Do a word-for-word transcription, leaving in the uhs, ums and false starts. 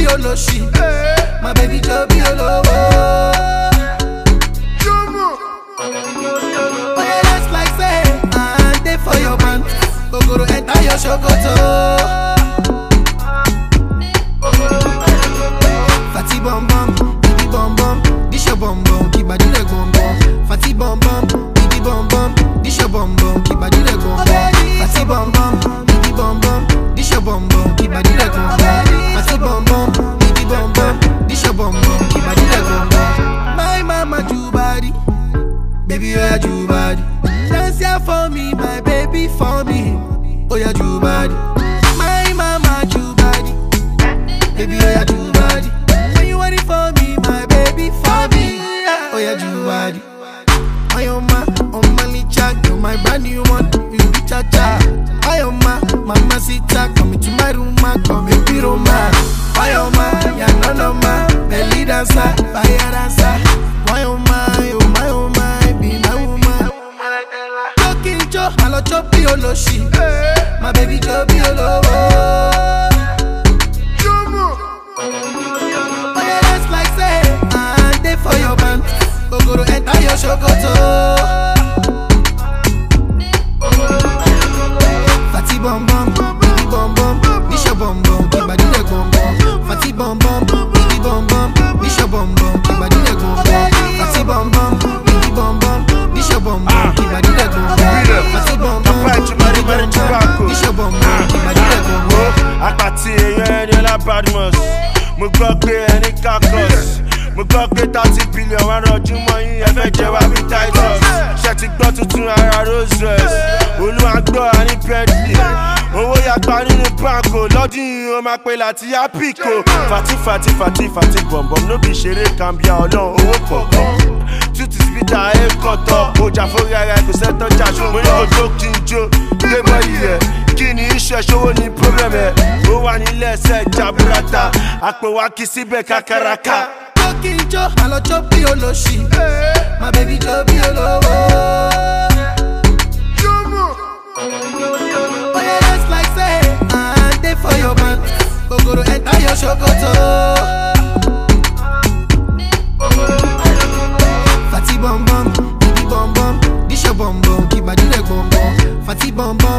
choppy oloshi. My baby choppy olowo. Oh yeah, that's like say, and they for your man. Go go to enter your shokoto. Fatty bum bum, baby bum bum, this your bum bum, keep body leg bum bum. Fatty bum bum, baby bum bum, this your bum bum, keep body leg bum bum. Fatty bum bum, baby bum bum, this your bum bum, keep body leg bum bum. Fatty bum bum, baby bum bum, this your bum bum, keep body leg bum bum. My mama do body, baby oh yeah do body. Dance here for me, my baby for me. Oh yeah do body. My mama do body, baby oh yeah do body. When you want it for me, my baby for me. Oh yeah do body. My oma, on my licha, you're my brand new one. You be cha cha. My oma, mama sita, come into my room, come in the room. My oma, ya no no ma, belly dancer, fire dancer. My oma, oh my oma, be my woman. Talking jo, I love choppy oloshi. My baby choppy olowo. Oh yeah, that's like say, and they for your man. Go go to enter your shokoto. Fatty bum bum, baby bum bum, this your bum bum, keep body leg bum bum. Fatty bum bum, baby bum bum, this your bum bum, keep body leg bum bum. Fatty bum bum, baby bum bum, this your bum bum, keep body leg bum bum. Fatty bum bum, baby bum bum, this your bum bum, keep body leg bum bum. Apati eyan ni la Badmus, mo gbọ́ pé ẹni kakos. Mo gbọ́ pé thirty billion wá rọjú mọ́ yín ẹ fẹ́ jẹ wá bí Titus. Ṣé ti gbọ́ tuntun ara Rolls Royce? Olúwa gbọ́ àní Bentley. Owó yàgbá nínú banko lọ́dún yìí ó máa pe láti Apico. Fati fati fati fati bọ̀m̀bọ̀m ló bí ṣeré kàmbíà ọlọ́run owó pọ̀pọ̀. Tuti spita ẹ̀ kọ̀tọ̀. Ọjà fórí ara ẹ̀ kò sẹ́tọ̀ jà ṣùgbọ́n mo ní kò tó kí n jó. Gbé bọ́ọ̀lì rẹ̀ kí ni iṣẹ́ ṣòwò ní problem ẹ̀. Ó wà nílẹ̀ ẹsẹ̀ jaburata. Àpò wa kì í síbẹ̀ kákàràkà. Kinjo, I love choppy oloshi. My baby choppy olowo. Oh yeah, that's like say, and they for your man. Go go to enter your shokoto. Fatty bum bum, baby bum bum, this your bum bum, keep body leg bum bum. Fatty bum bum.